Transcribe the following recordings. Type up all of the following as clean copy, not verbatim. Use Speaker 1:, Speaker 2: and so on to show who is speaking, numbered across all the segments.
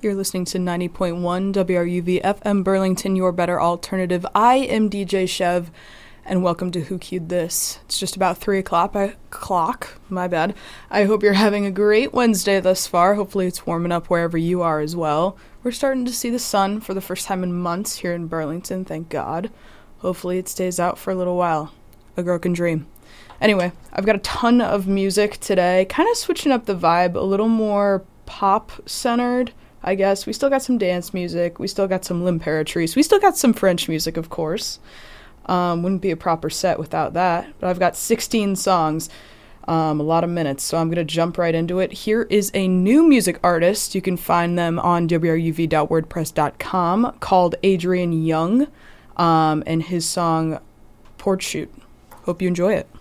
Speaker 1: You're listening to 90.1 WRUV FM Burlington, your better alternative. I am DJ Chev, and welcome to Who Cued This. It's just about 3 o'clock. My bad. I hope you're having a great Wednesday thus far. Hopefully it's warming up wherever you are as well. We're starting to see the sun for the first time in months here in Burlington, thank God. Hopefully it stays out for a little while. A girl can dream. Anyway, I've got a ton of music today, kind of switching up the vibe, a little more pop-centered, I guess. We still got some dance music, we still got some L'Imperatrice, we still got some French music, of course. Wouldn't be a proper set without that, but I've got 16 songs, a lot of minutes, so I'm going to jump right into it. Here is a new music artist. You can find them on wruv.wordpress.com, called Adrian Young, and his song Porch Shoot. Hope you enjoy it.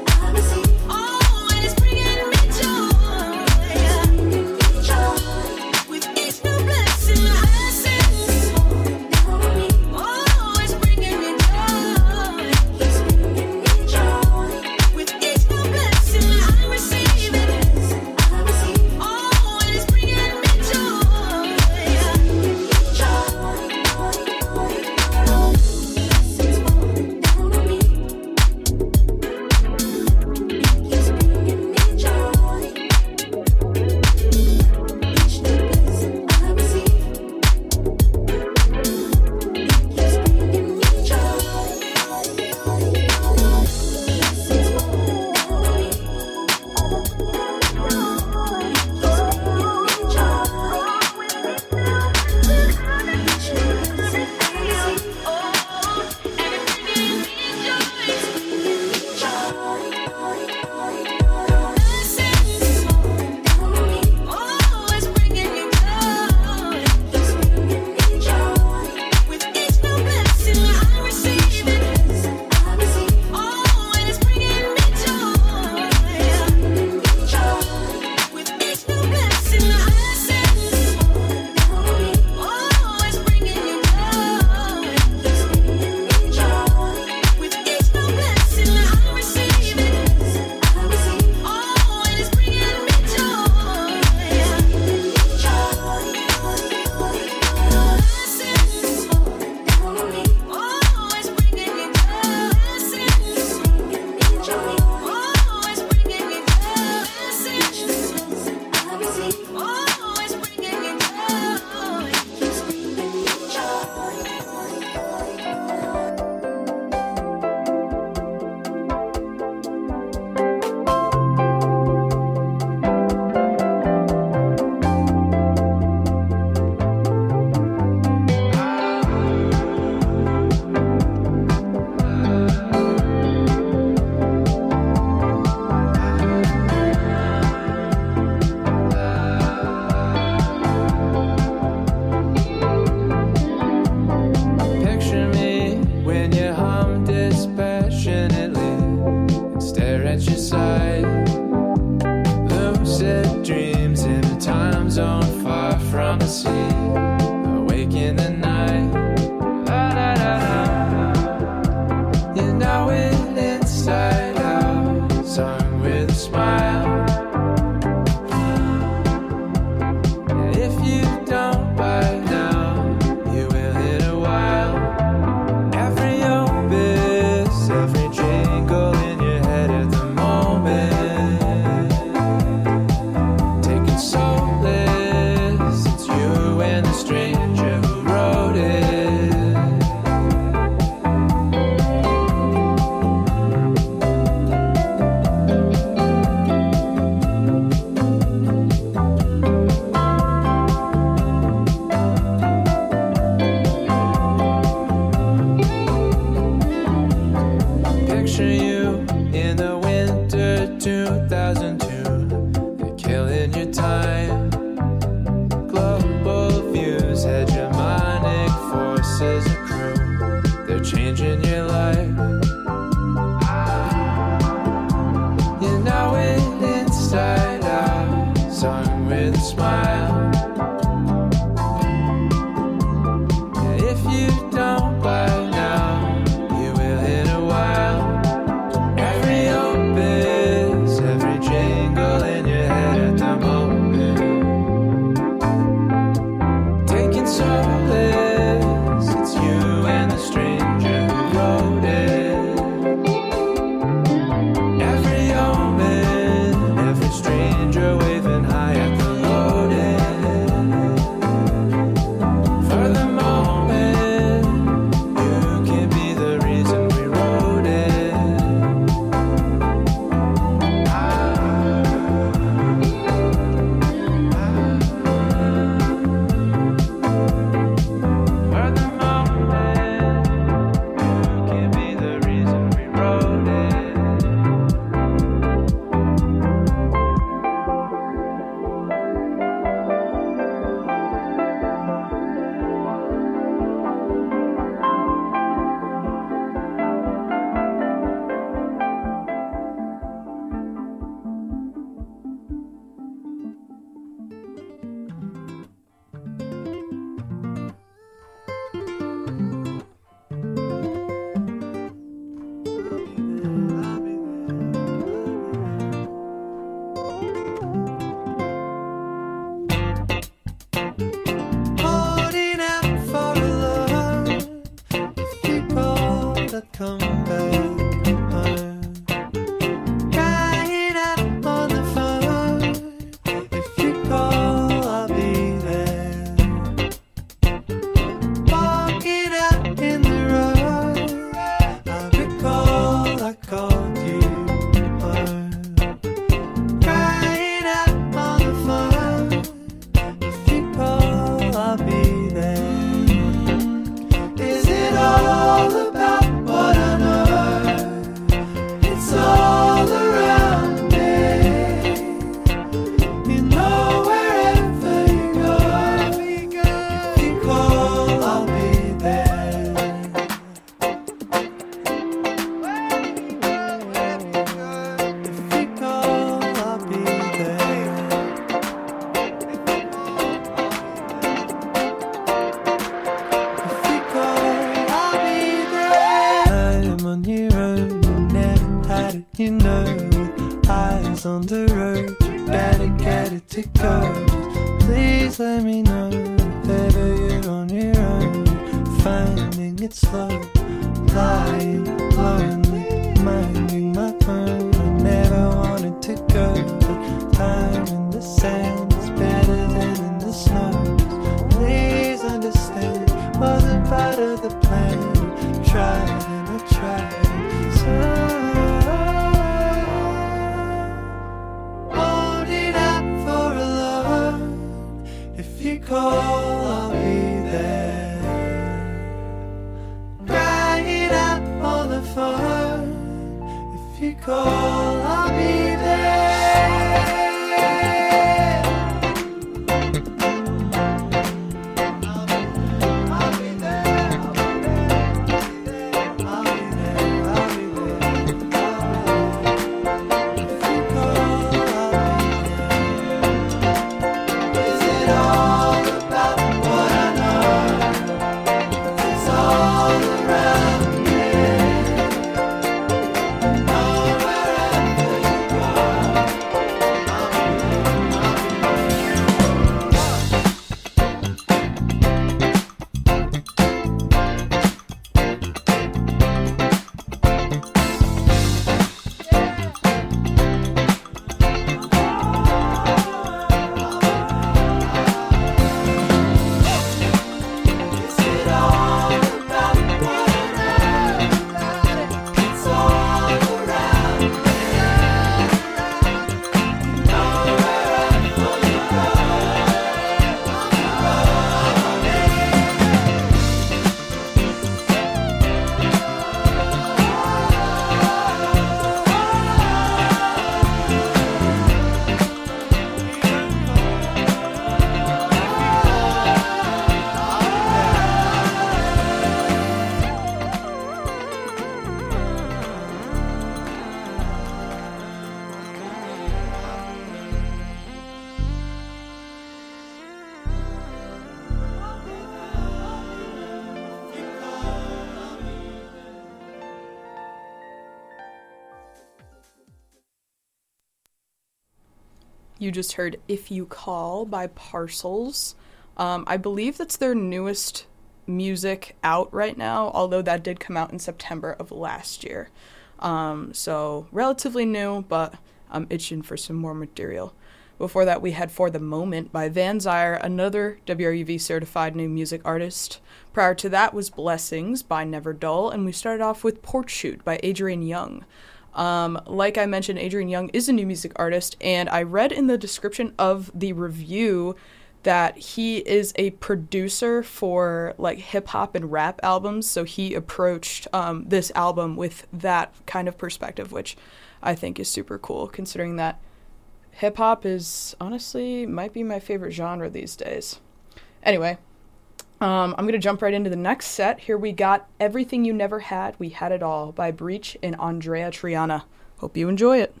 Speaker 1: You just heard If You Call by Parcels. I believe that's their newest music out right now, although that did come out in September of last year. So relatively new, but I'm itching for some more material. Before that, we had For the Moment by Van Zyre, another WRUV certified new music artist. Prior to that was Blessings by Never Dull, and we started off with Porch Shoot by Adrian Young. Like I mentioned, Adrian Young is a new music artist, and I read in the description of the review that he is a producer for like hip hop and rap albums, so he approached this album with that kind of perspective, which I think is super cool, considering that hip hop is honestly might be my favorite genre these days. Anyway, I'm going to jump right into the next set. Here we got Everything You Never Had, We Had It All by Breach and Andrea Triana. Hope you enjoy it.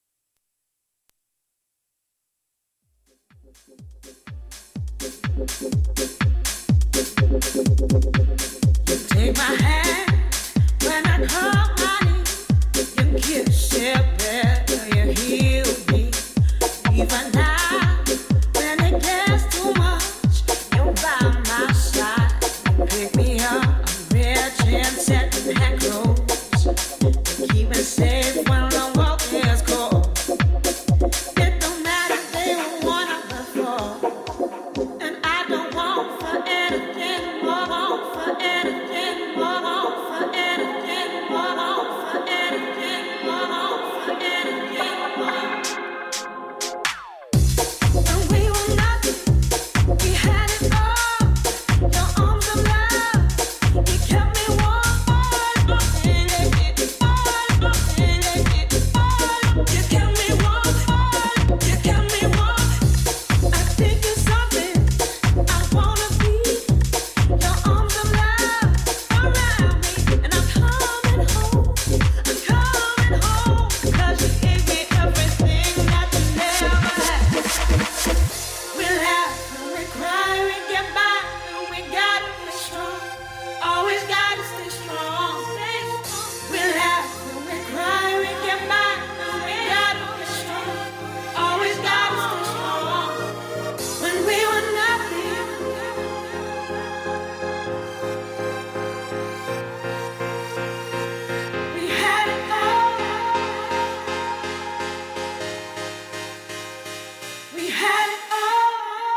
Speaker 2: Take my hand when I call my name. You kiss it better, you heal me. Even now, when it gets too much, you're by my side. Pick me up, I'm rich and setting hand close. Keep me safe when the walk is cold. It don't matter, they were one of the four. And I don't want for anything more, want for anything more, want for anything more, want for anything more, want for anything more. And we were nothing, we had it all. Your arms of love, you kept me warm. You kept me warm, you kept me warm. I think it's something I wanna be. Your arms of love around me, and I'm coming home. I'm coming home, 'cause you gave me everything that you never had. We laugh and we cry, we get by, and we gotta be strong. Always gotta stay strong. We laugh and we cry, we get by, and we gotta be strong. Always gotta stay strong. When we were nothing, we had it all. We had it all.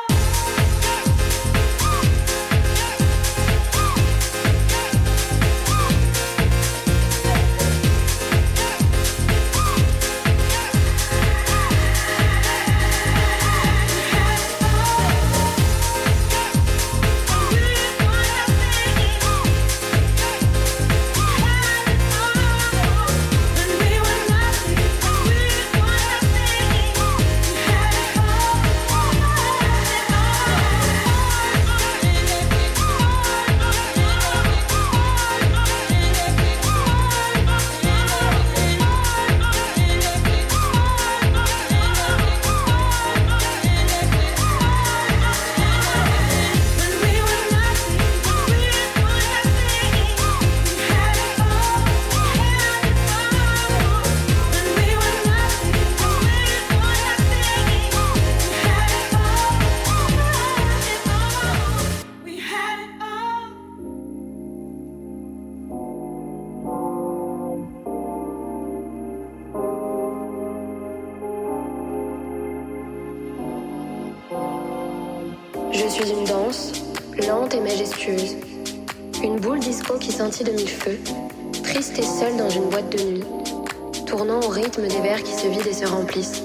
Speaker 3: Je suis une danse, lente et majestueuse. Une boule disco qui scintille de mille feux, triste et seule dans une boîte de nuit, tournant au rythme des verres qui se vident et se remplissent.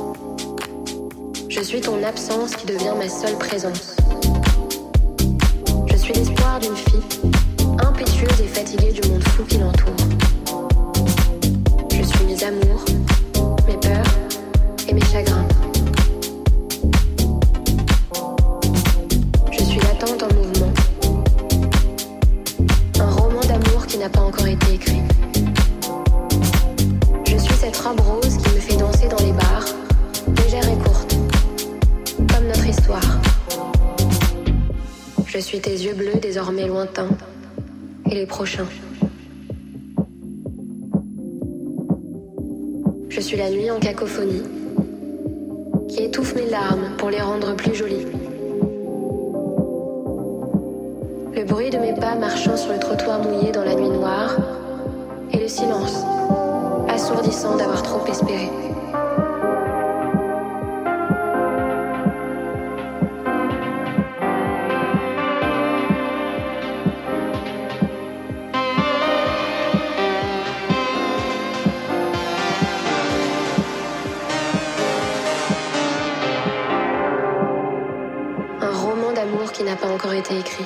Speaker 3: Je suis ton absence qui devient ma seule présence. Je suis l'espoir d'une fille, impétueuse et fatiguée du monde fou qui l'entoure. Je suis mes amours, mes peurs et mes chagrins. Je suis l'attente en mouvement. Un roman d'amour qui n'a pas encore été écrit. Je suis cette robe rose qui me fait danser dans les bars, légère et courte, comme notre histoire. Je suis tes yeux bleus désormais lointains et les prochains. Je suis la nuit en cacophonie qui qui étouffe mes larmes pour les rendre plus jolies. Le bruit de mes pas marchant sur le trottoir mouillé dans la nuit noire et le silence, assourdissant d'avoir trop espéré. Un roman d'amour qui n'a pas encore été écrit.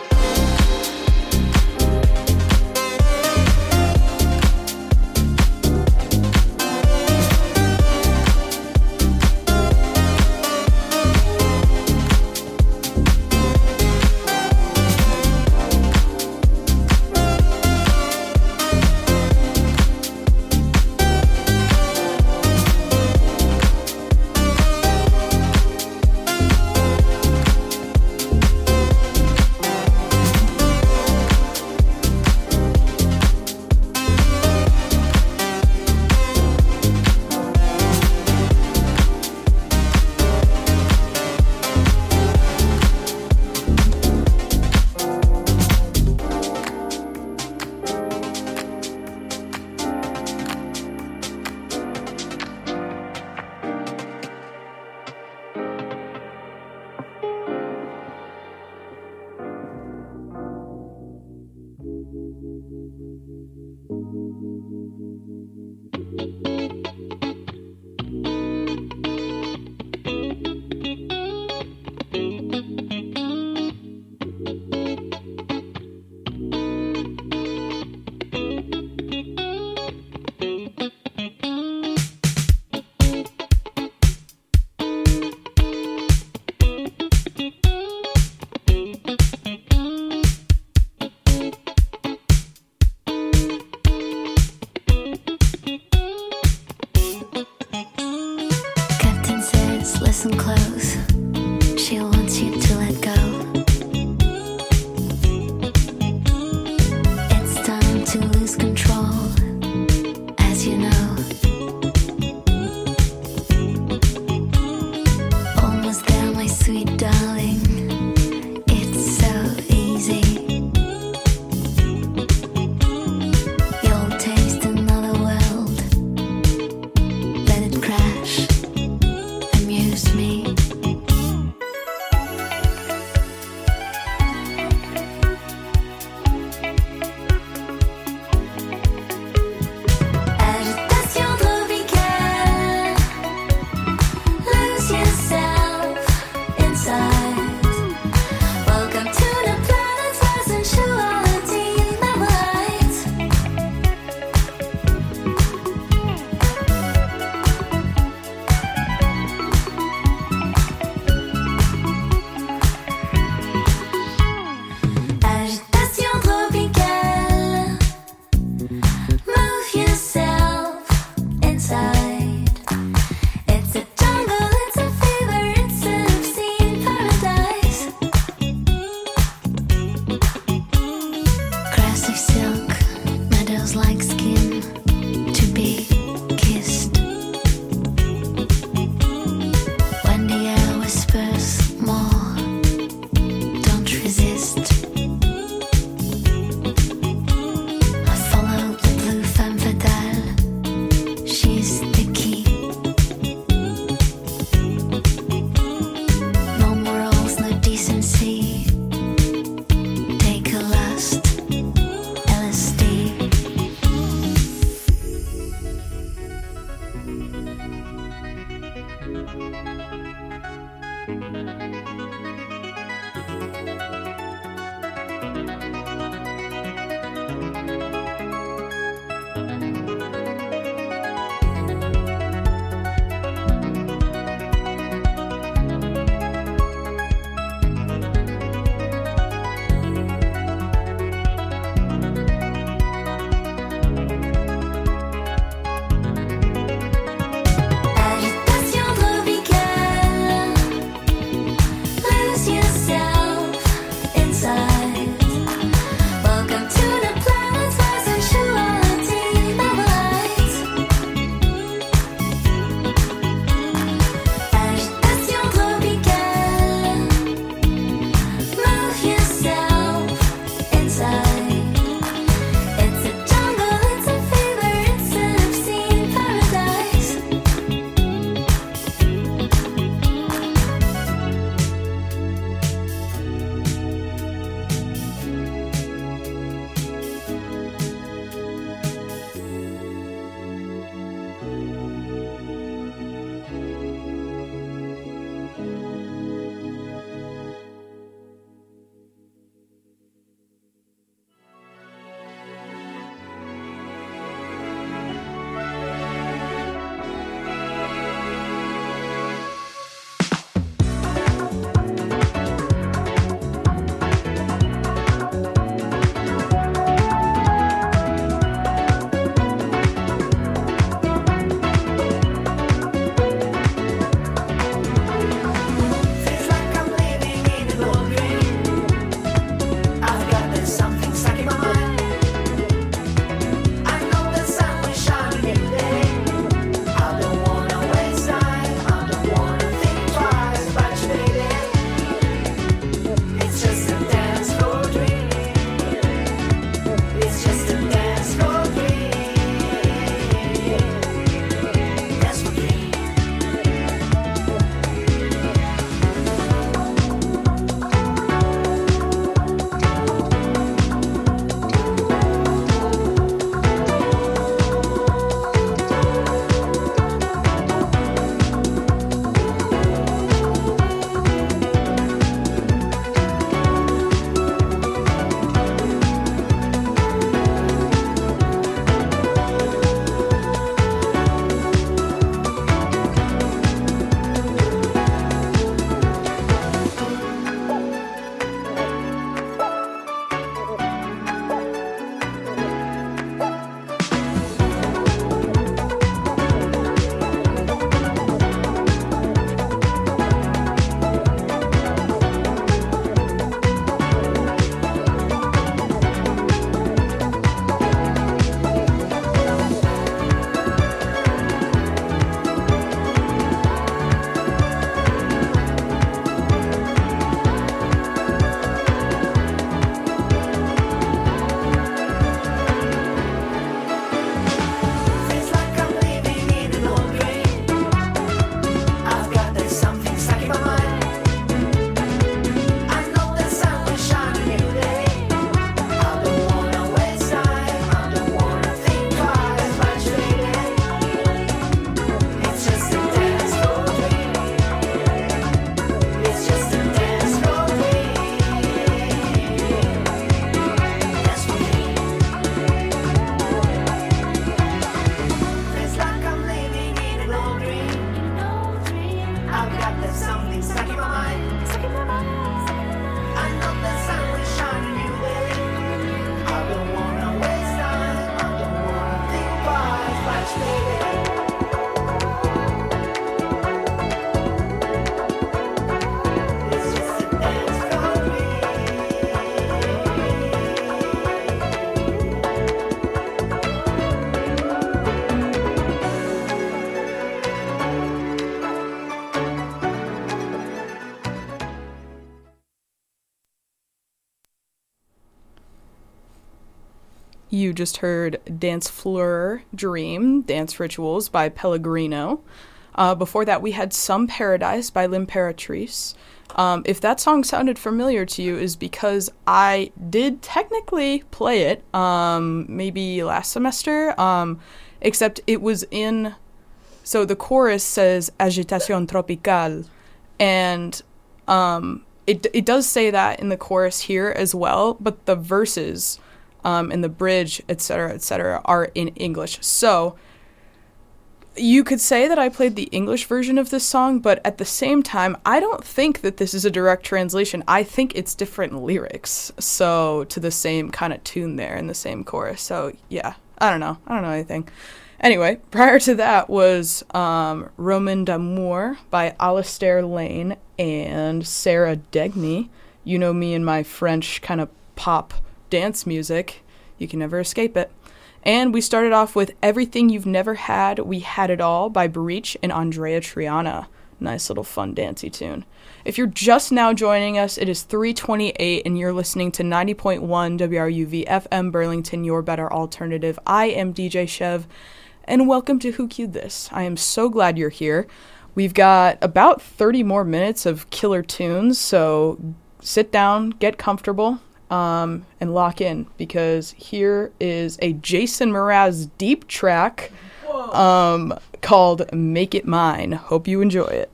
Speaker 1: You just heard Dance Floor Dream, Dance Rituals by Pellegrino. Before that, we had Some Paradise by L'Imperatrice. If that song sounded familiar to you, is because I did technically play it, maybe last semester, except it was in... So the chorus says Agitation Tropicale, and it does say that in the chorus here as well, but the verses and the bridge, etc., are in English. So you could say that I played the English version of this song, but at the same time, I don't think that this is a direct translation. I think it's different lyrics, so to the same kind of tune there in the same chorus. So yeah, I don't know anything. Anyway, prior to that was Roman d'Amour by Alistair Lane and Sarah Degny. You know me and my French kind of pop dance music. You can never escape it. And we started off with Everything You've Never Had, We Had It All by Breach and Andrea Triana. Nice little fun dancey tune. If you're just now joining us, it is 3:28 and you're listening to 90.1 WRUV FM Burlington, your better alternative. I am DJ Chev, and welcome to Who Cued This. I am so glad you're here. We've got about 30 more minutes of killer tunes, so sit down, get comfortable, and lock in, because here is a Jason Mraz deep track called Make It Mine. Hope you enjoy it.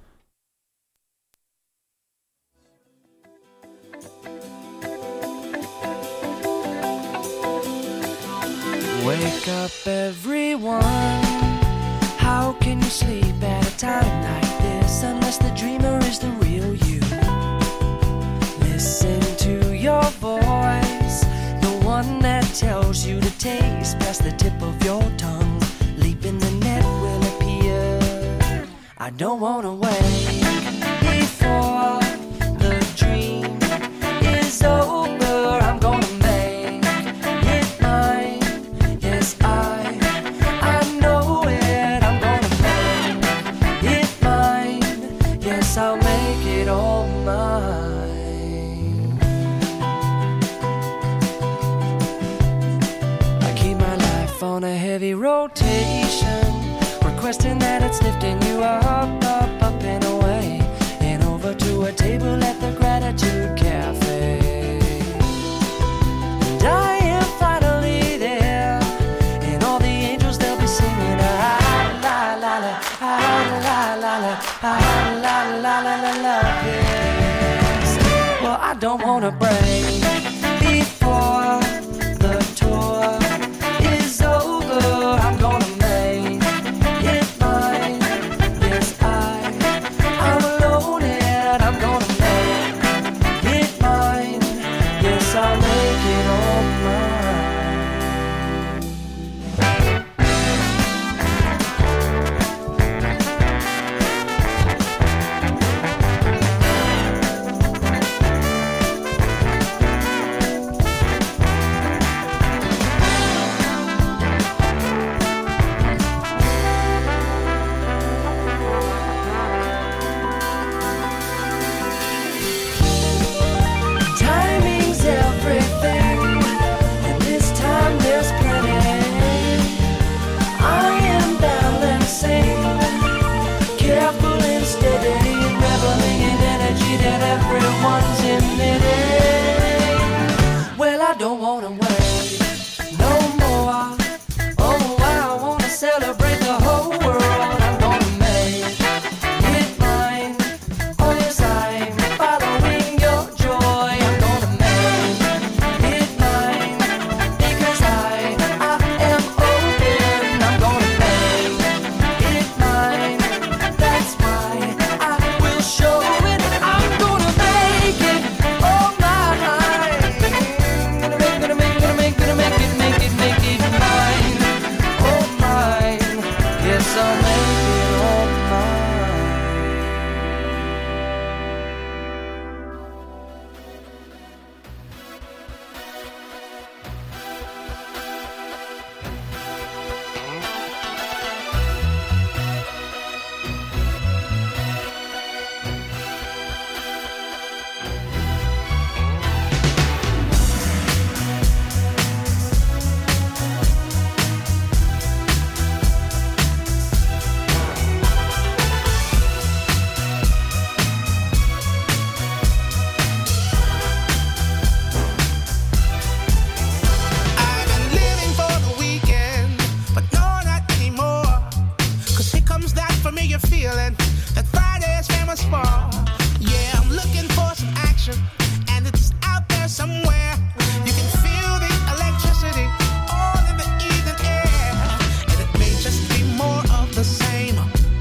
Speaker 4: Wake up everyone, how can you sleep at a time like this unless the dreamer is the real you? Listen to your voice, the one that tells you to taste past the tip of your tongue. Leap in the net will appear. I don't wanna wait before the dream is over. I'm gonna make it mine. Yes, I know it. I'm gonna make it mine. Yes, I'll make it all mine. On a heavy rotation, requesting that it's lifting you up, up, up and away, and over to a table at the Gratitude Cafe. And I am finally there, and all the angels, they'll be singing ah la la la, ah la la la, ah la la la la la. Yes. Well, I don't wanna break before the tour is over. I'm gonna make it mine. Yes, I'm alone and I'm gonna make it mine. Yes, I'll make it all mine. Timing's everything, and this time there's plenty. I am balancing, careful and steady, reveling in energy that everyone's emitting. Well, I don't wanna wait no more. Oh, I wanna celebrate the whole world. I'm gonna make it mine. Oh, yes, I'm following your joy. I'm gonna make it mine, because I am open. I'm gonna make it mine. That's why I will show it. I'm gonna make it all mine. Gonna make it mine. Oh, mine. Yes, I'll make it all mine.
Speaker 5: the feeling that Friday is famous for. Yeah, I'm looking for some action, and it's out there somewhere. You can feel the electricity all in the evening air, and it may just be more of the same.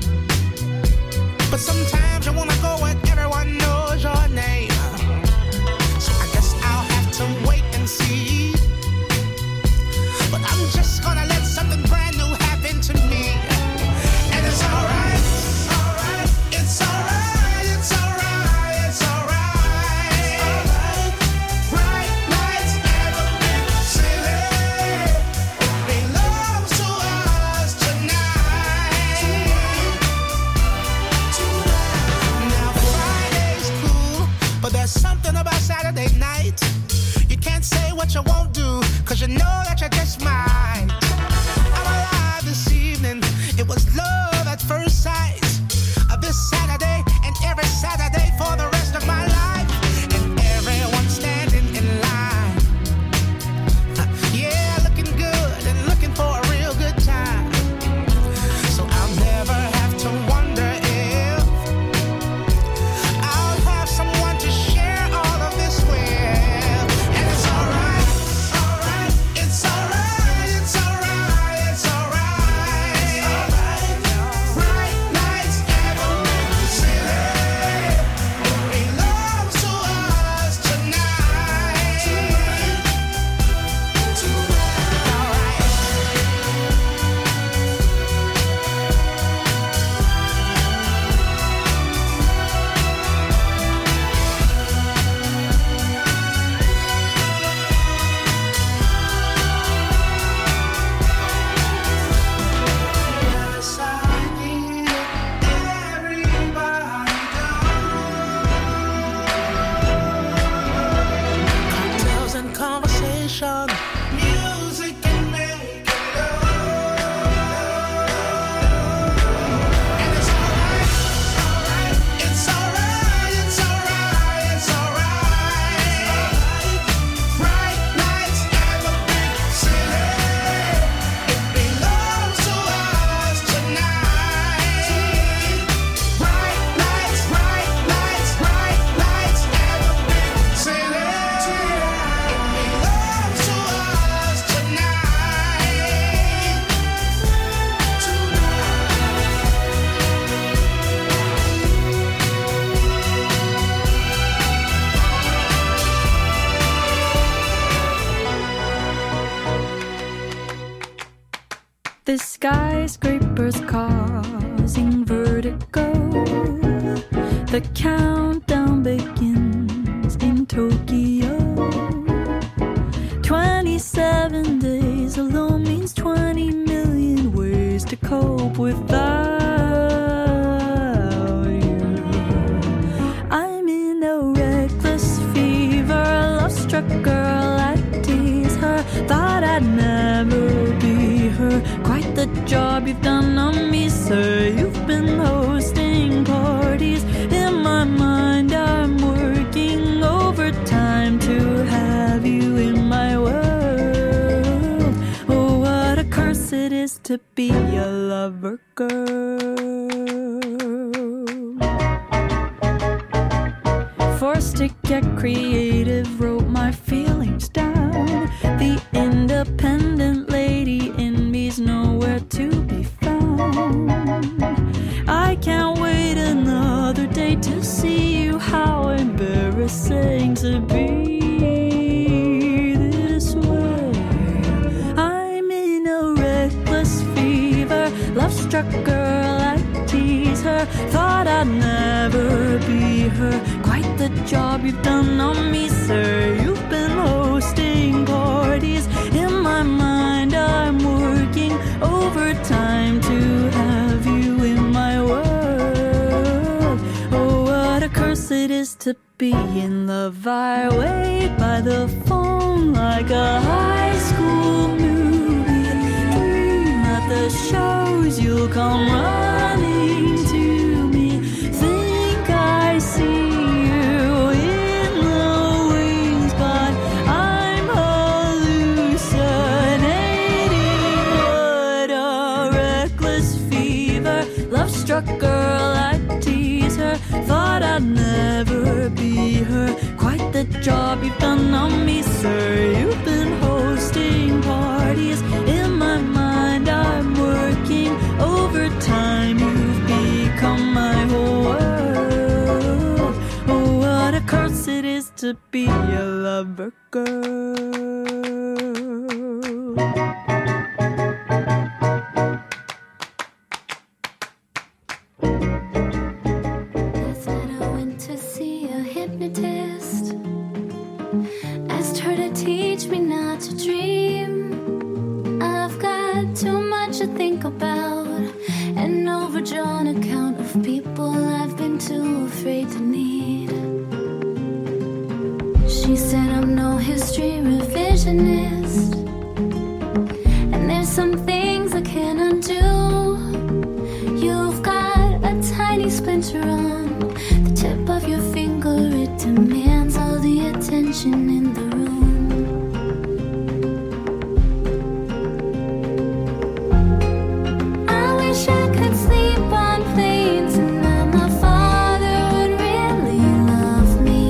Speaker 5: But sometimes you wanna go where everyone knows your name. So I guess I'll have to wait and see. But I'm just gonna let something brand new happen to me. And it's alright, it's alright, it's alright, it's alright. Bright lights never been silly. Belongs to us tonight. Now Friday's cool, but there's something about Saturday night. You can't say what you won't do, 'cause you know that you just might. I'm alive this evening, it was love at first sight. This Saturday and every Saturday for the rest of my life. And everyone standing in line. Yeah, looking good and looking for a real good time. So I'll never have to wonder if I'll have someone to share all of this with. And it's alright, it's alright, it's alright, it's alright. Bright lights never been silly. Belongs to us tonight. Alright. Yes, I need everybody cocktails and conversation, music and making love. And it's alright, it's alright, it's alright, it's alright. Bright lights never been silly. It belongs to us tonight. Bright lights, bright lights, bright lights never been silly. It belongs to us tonight.
Speaker 6: The skyscrapers causing vertigo. The countdown begins in Tokyo. 27 days alone means 20 million ways to cope without you. I'm in a reckless fever, love-struck girl, I tease her. Thought I'd never be her. Quite the job you've done on me, sir. You've been hosting parties. In my mind, I'm working overtime to have you in my world. Oh, what a curse it is to be a lover girl. Forced to get creative, wrote my feelings down. The independent lady in me's nowhere to be found. I can't wait another day to see you. How embarrassing to be this way. I'm in a reckless fever, love-struck girl, I tease her. Thought I'd never be her. Quite the job you've done on me, sir. You've been hosting parties. In my mind, I'm working overtime to have you in my world. Oh, what a curse it is to be in love. I wait by the phone like a high school movie. Dream at the shows you'll come running to me. Think I see you in the wings, but I'm hallucinating. What a reckless fever, love love-struck girl, I'd tease her. Thought I'd never be her. Quite the job you've done on me, sir. You've been hosting parties. In my mind I'm working overtime. You've become my whole world. Oh, what a curse it is to be a lover girl.
Speaker 3: Last night I went to see a hypnotist. Asked her to teach me not to dream. I've got too much to think about. An overdrawn account of people I've been too afraid to need. She said I'm no history revisionist, and there's some things I can't undo. You've got a tiny splinter on the tip of your finger. It demands all the attention in the room. I wish I could sleep on planes and that my father would really love me.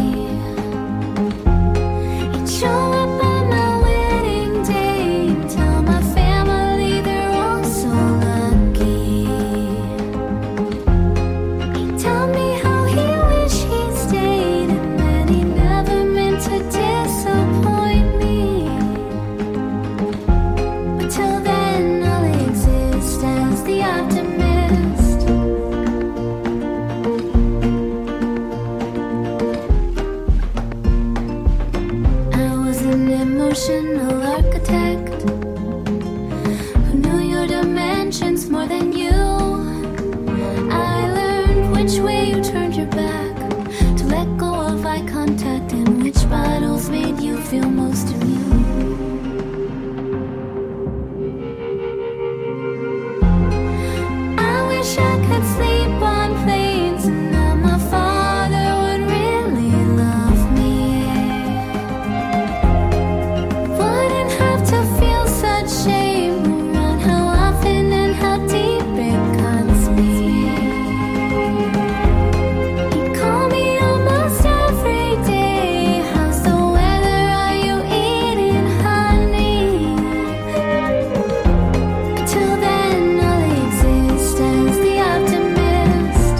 Speaker 3: He'd show up on my wedding day and tell my family they're all so lucky. He'd tell me how he wished he stayed and that he never meant to disappoint me. But till then I'll exist as the optimist. I was an emotional architect who knew your dimensions more than you. I learned which way you turned your back, to let go of eye contact, and which battles made you feel most immune. I wish I could sleep on planes and that my father would really love me. Wouldn't have to feel such shame around how often and how deep it cuts me. He'd call me almost every day. How's the weather? Are you eating honey? But till then I'll exist as the optimist.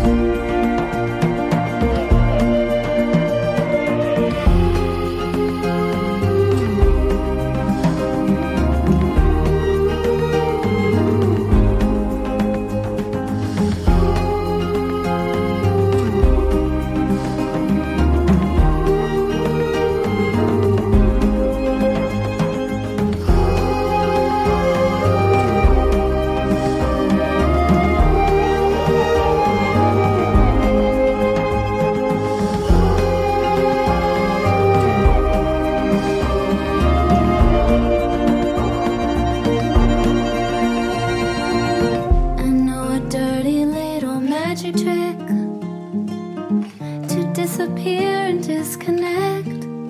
Speaker 3: I know a dirty little magic trick to disappear and disconnect.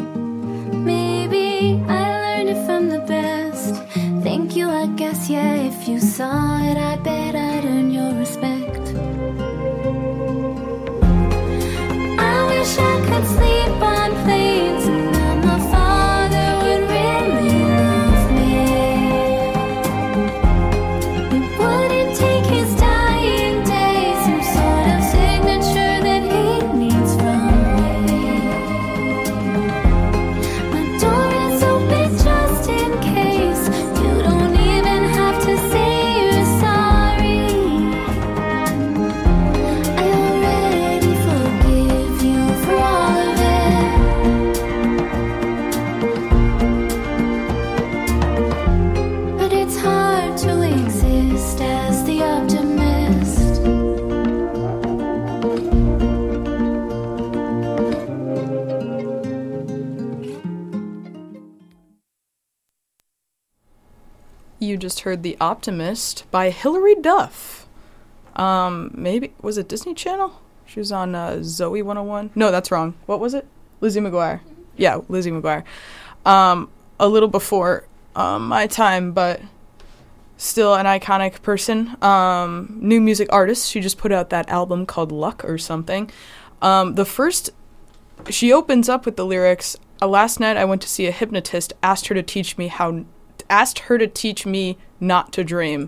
Speaker 3: Maybe I learned it from the best. Thank you, I guess, yeah. If you saw it, I bet I'd earn your respect. I wish I could sleep on planes and that my father would really love me. It wouldn't take his dying day, some sort of signature that he needs from me. My door is open just in case. You don't even have to say you're sorry. I already forgive you for all of it. But it's hard to exist as the optimist.
Speaker 1: You just heard The Optimist by Hilary Duff. Maybe, was it Disney Channel? She was on Zoe 101. No, that's wrong. What was it? Lizzie McGuire. Yeah, Lizzie McGuire. A little before my time, but still an iconic person. New music artist. She just put out that album called Luck or something. She opens up with the lyrics, last night I went to see a hypnotist, asked her to teach me not to dream.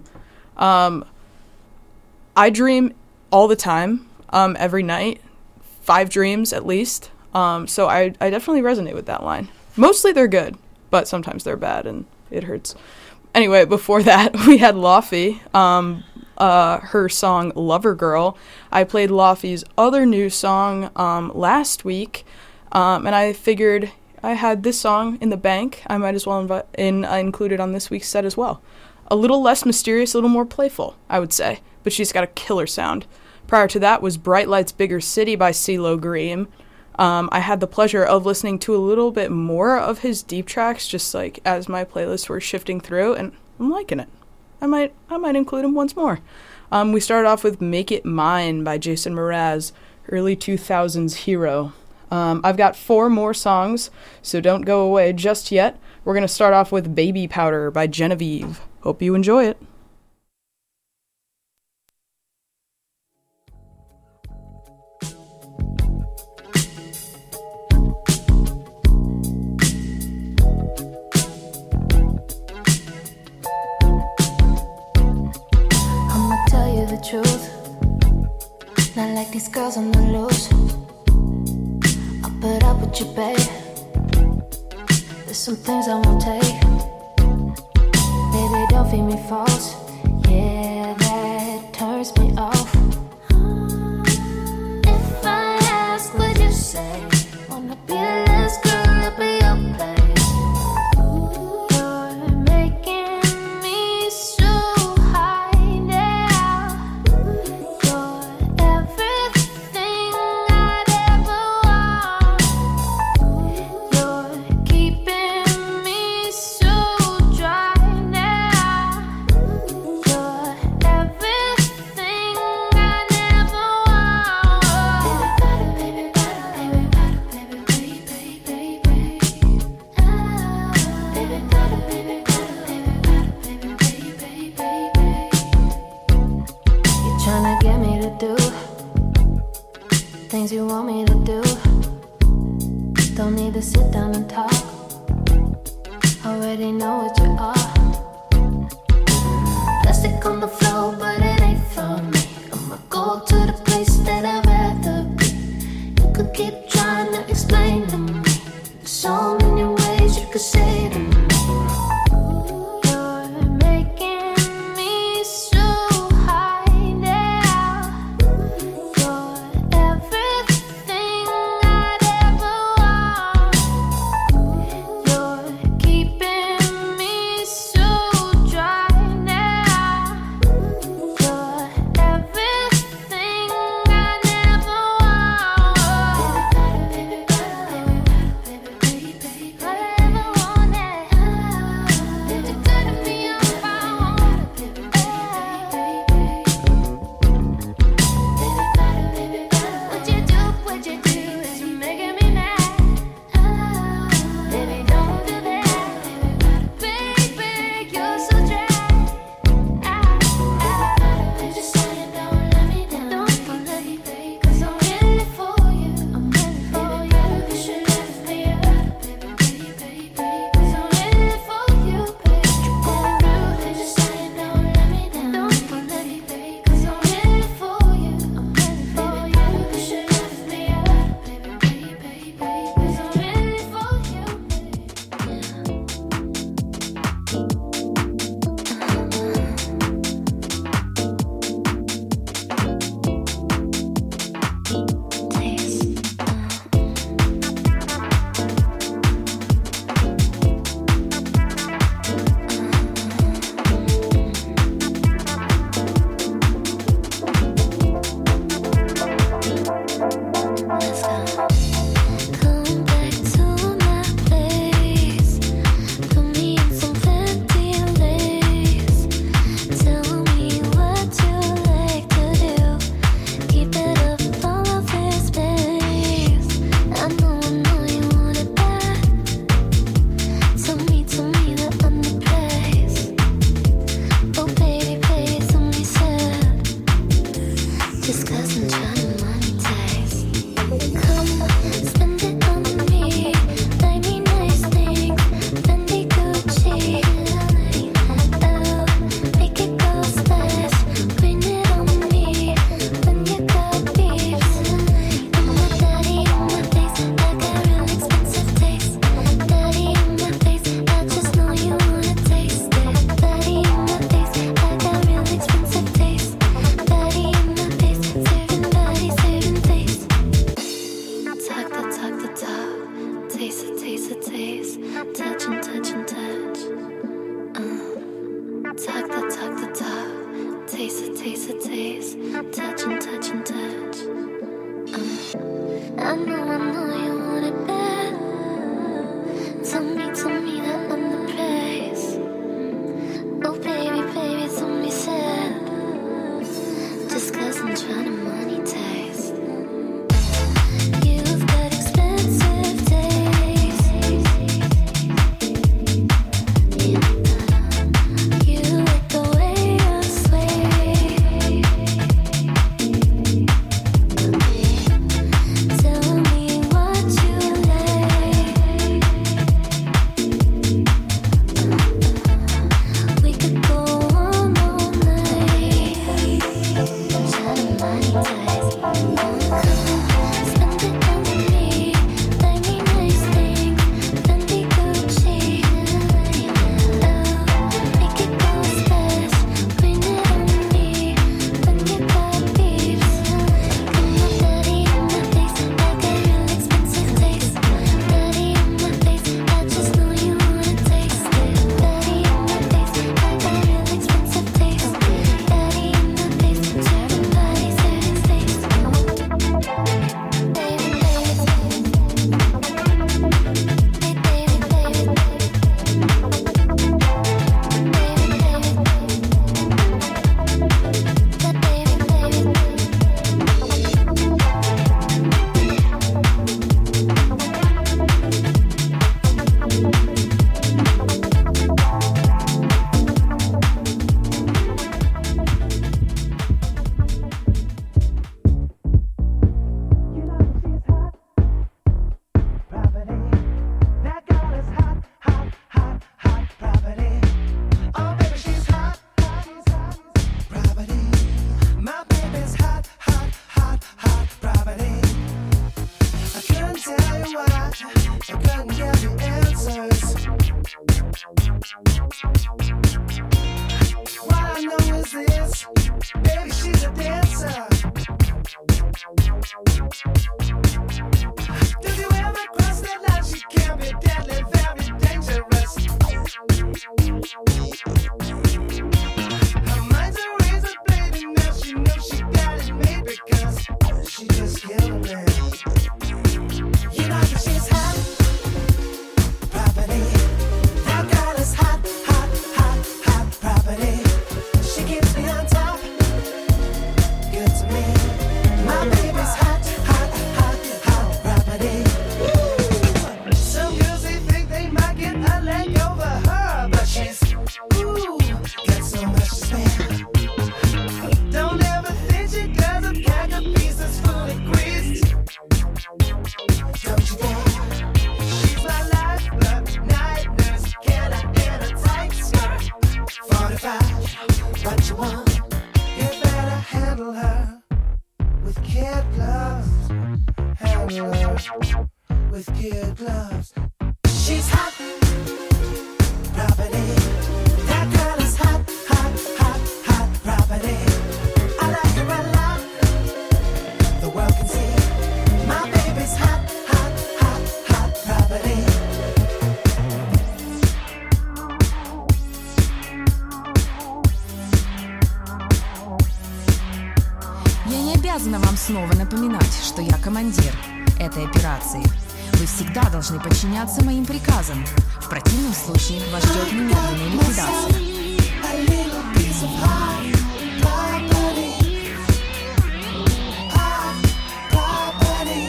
Speaker 1: I dream all the time, every night, 5 dreams at least. So I definitely resonate with that line. Mostly they're good, but sometimes they're bad and it hurts. Anyway, before that, we had Laufey, her song Lover Girl. I played Laufey's other new song last week, and I figured I had this song in the bank. I might as well include it on this week's set as well. A little less mysterious, a little more playful, I would say, but she's got a killer sound. Prior to that was Bright Lights Bigger City by CeeLo Green. I had the pleasure of listening to a little bit more of his deep tracks, just like as my playlists were shifting through, and I'm liking it. I might include him once more. We started off with Make It Mine by Jason Mraz, early 2000s hero. I've got 4 more songs, so don't go away just yet. We're going to start off with Baby Powder by Genevieve. Hope you enjoy it.
Speaker 3: I'ma tell you the truth. Not like these girls on the loose. I'll put up with you, babe. There's some things I won't take. Baby, don't feed me false. Yeah, that turns me off. If I ask, would you say, wanna be the last girl up at your place? You're making me so high now. You're everything I'd ever want. You're keeping me so dry now. You're everything I never want. Baby, baby, baby, baby, baby, baby. Baby, baby, baby, baby, baby, baby. You're tryna get me to do things you want me to do. Don't need to sit down and talk. Already know what you are. Plastic on the floor, but it ain't from me. I'ma go to the place that I'd rather be. You could keep trying to explain to me. There's so many ways you could say to me. You're making me so high now. You're everything I'd ever want. You're keeping me so dry now. taste a taste, touch and touch and touch. I know you want it bad. Tell me that I'm the price. Oh baby, don't be sad. Just 'cause I'm trying to money taste. You've got expensive taste. You like the way I sway. Tell me what you like. We could go on all night. Trying to money taste. Spend it on me, buy me nice things, Fendi, Gucci. Make it go fast, bring it on me when you got beats. Come on, daddy in my face, I got real expensive taste. Daddy in my face, I just know you wanna taste it. Daddy in my face, I got real expensive taste. Daddy in my face, certain bodies, certain states. Baby,
Speaker 5: That girl is hot, hot, hot, hot property. Oh, baby, she's hot, property. My baby's hot, hot, hot, hot property. I couldn't tell you why, I couldn't give you answers. What I know is this, baby, she's a dancer. Did you ever cross that line? She can be deadly, very dangerous. Her mind's a razor blade, and now she knows she got it made because she just killed a man. You know that she's hot, property. That girl is hot, hot, hot, hot property. She keeps me on top, good to me. My baby's hot, hot, hot, hot property. Some girls they think they might get a leg over her, but she's ooh, got so much to spare. Don't ever think she does a pack of pieces fully greased. Don't you dare. She's my lifeblood, night nurse. Can I get a tight skirt? 45, what you want? You better handle her with kid gloves. Handle her with kid gloves. She's hot, property. That girl is hot, hot, hot, hot property. I like her a lot. The world can see my baby's hot, hot, hot, hot property.
Speaker 7: Я не обязана вам снова напоминать, что я командир этой операции. Вы всегда должны подчиняться моим приказам. В противном случае вас ждет немедленная ликвидация.
Speaker 5: A little piece of hot property. Hot property.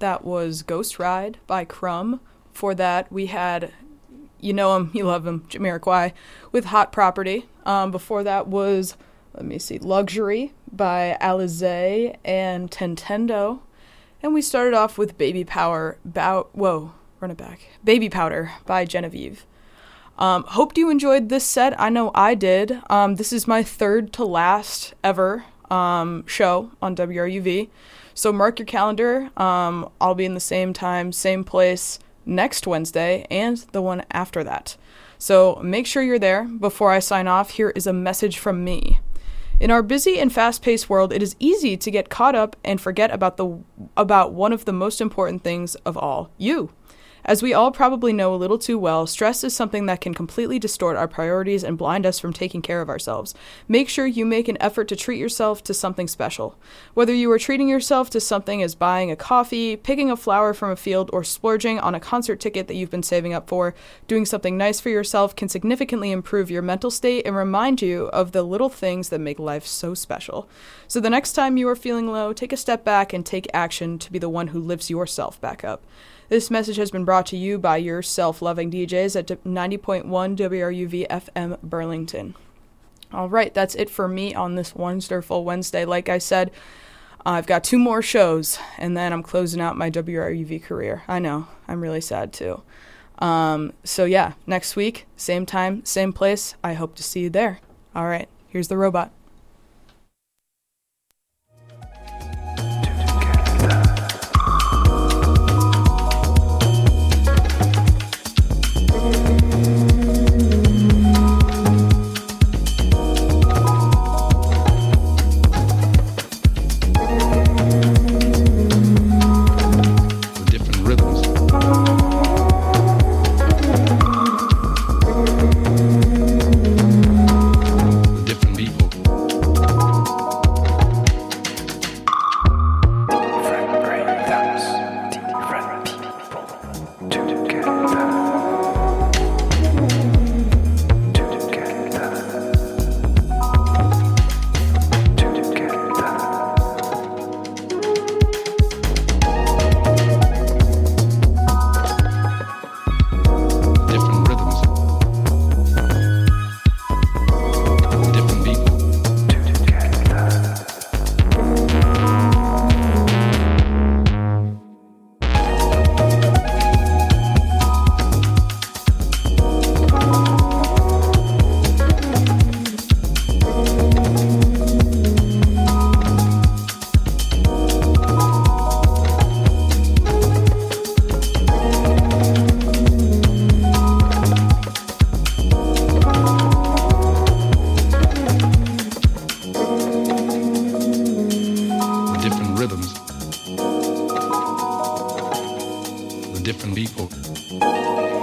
Speaker 1: that was Ghost Ride by Crumb. Before that, we had, you know him, you love him, Jamiroquai with Hot Property. Before that was, let me see, Luxury by Alizé and Tentendo. And we started off with Baby Powder by Genevieve. Hoped you enjoyed this set. I know I did. This is my third to last ever show on WRUV. So mark your calendar. I'll be in the same time, same place next Wednesday and the one after that. So make sure you're there. Before I sign off, here is a message from me. In our busy and fast-paced world, it is easy to get caught up and forget about one of the most important things of all, you. As we all probably know a little too well, stress is something that can completely distort our priorities and blind us from taking care of ourselves. Make sure you make an effort to treat yourself to something special. Whether you are treating yourself to something as buying a coffee, picking a flower from a field, or splurging on a concert ticket that you've been saving up for, doing something nice for yourself can significantly improve your mental state and remind you of the little things that make life so special. So the next time you are feeling low, take a step back and take action to be the one who lifts yourself back up. This message has been brought to you by your self-loving DJs at 90.1 WRUV FM Burlington. All right, that's it for me on this wonderful Wednesday. Like I said, I've got 2 more shows, and then I'm closing out my WRUV career. I know, I'm really sad too. So yeah, next week, same time, same place. I hope to see you there. All right, here's the robot.
Speaker 8: different people.